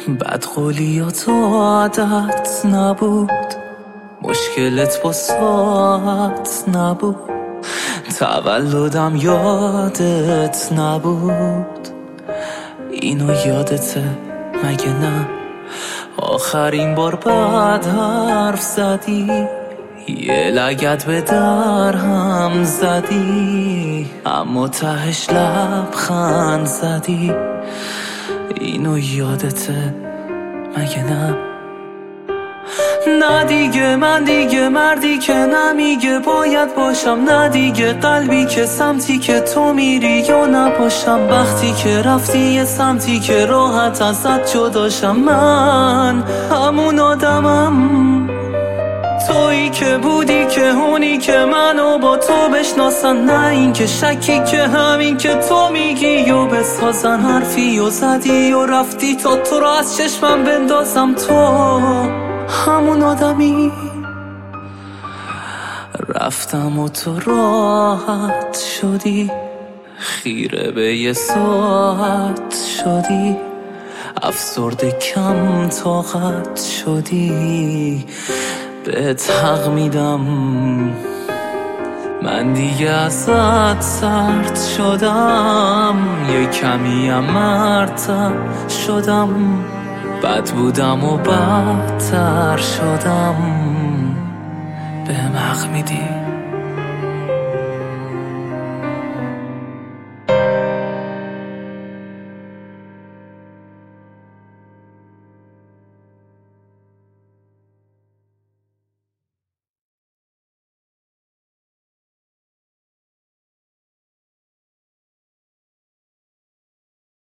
بدقولیات عادت نبود، مشکلت با ساعت نبود، تولدم یادت نبود. اینو یادته مگه نه؟ آخرین بار بعد حرف زدی، یه لگد به در هم زدی، اما تهش لبخند زدی. اینو یادته مگه نه؟ نه دیگه من دیگه مردی که نمیگه باید باشم، نه دیگه قلبی که سمتی که تو میری یا نباشم، وقتی که رفتی یه سمتی که راحت ازت جداشم. من همون آدمم، تویی که بودی که اونی که منو با تو بشناسن، نه این که شکی که همین که تو میگی و بسازن. حرفی و زدی و رفتی تا تو رو از چشمم بندازم. تو همون آدمی، رفتم و تو راحت شدی، خیره به یه ساعت شدی، افسرده کم طاقت شدی. بهت حق میدم من دیگه ازت سرد شدم، یه کمیم مرتب شدم، بد بودم و بدتر شدم. بهم حق میدی؟